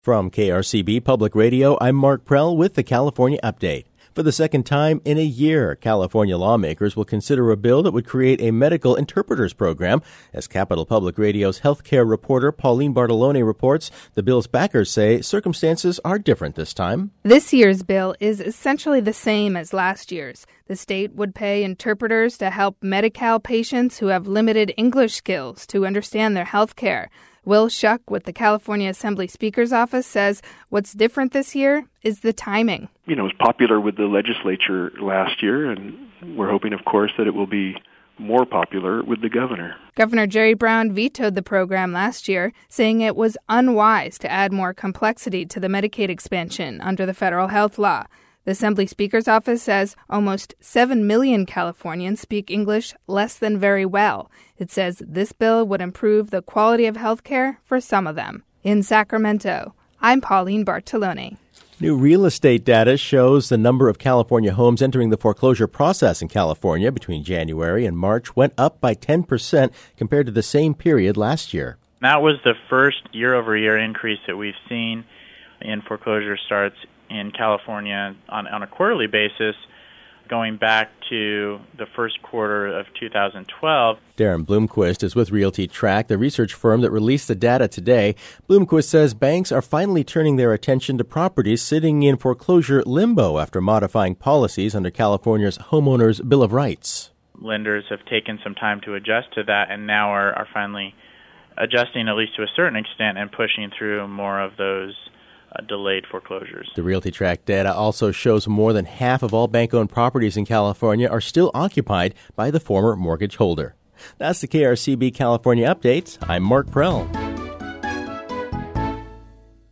From KRCB Public Radio, I'm Mark Prell with the California Update. For the second time in a year, California lawmakers will consider a bill that would create a medical interpreters program. As Capital Public Radio's healthcare reporter Pauline Bartolone reports, the bill's backers say circumstances are different this time. This year's bill is essentially the same as last year's. The state would pay interpreters to help Medi-Cal patients who have limited English skills to understand their health care. Will Shuck with the California Assembly Speaker's Office says what's different this year is the timing. It was popular with the legislature last year, and we're hoping, of course, that it will be more popular with the governor. Governor Jerry Brown vetoed the program last year, saying it was unwise to add more complexity to the Medicaid expansion under the federal health law. The Assembly Speaker's Office says almost 7 million Californians speak English less than very well. It says this bill would improve the quality of health care for some of them. In Sacramento, I'm Pauline Bartolone. New real estate data shows the number of California homes entering the foreclosure process in California between January and March went up by 10% compared to the same period last year. That was the first year-over-year increase that we've seen in foreclosure starts in California on a quarterly basis, going back to the first quarter of 2012. Darren Bloomquist is with Realty Track, the research firm that released the data today. Bloomquist says banks are finally turning their attention to properties sitting in foreclosure limbo after modifying policies under California's Homeowners Bill of Rights. Lenders have taken some time to adjust to that and now are finally adjusting, at least to a certain extent, and pushing through more of those delayed foreclosures. The Realty Track data also shows more than half of all bank-owned properties in California are still occupied by the former mortgage holder. That's the KRCB California Update. I'm Mark Prell.